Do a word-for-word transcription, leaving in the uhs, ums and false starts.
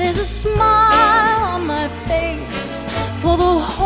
There's a smile on my face for the